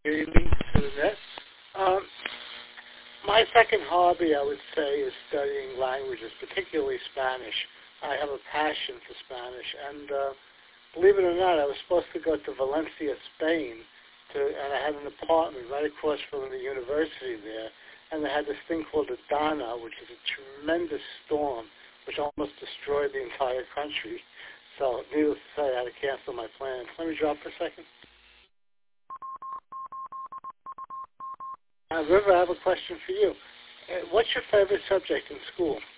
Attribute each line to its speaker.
Speaker 1: Good evening, Susanette. My second hobby, I would say, is studying languages, particularly Spanish. I have a passion for Spanish, and believe it or not, I was supposed to go to Valencia, Spain, and I had an apartment right across from the university there, and they had this thing called the Dana, which is a tremendous storm, which almost destroyed the entire country. So, needless to say, I had to cancel my plans. Let me drop for a second. River, I have a question for you. What's your favorite subject in school?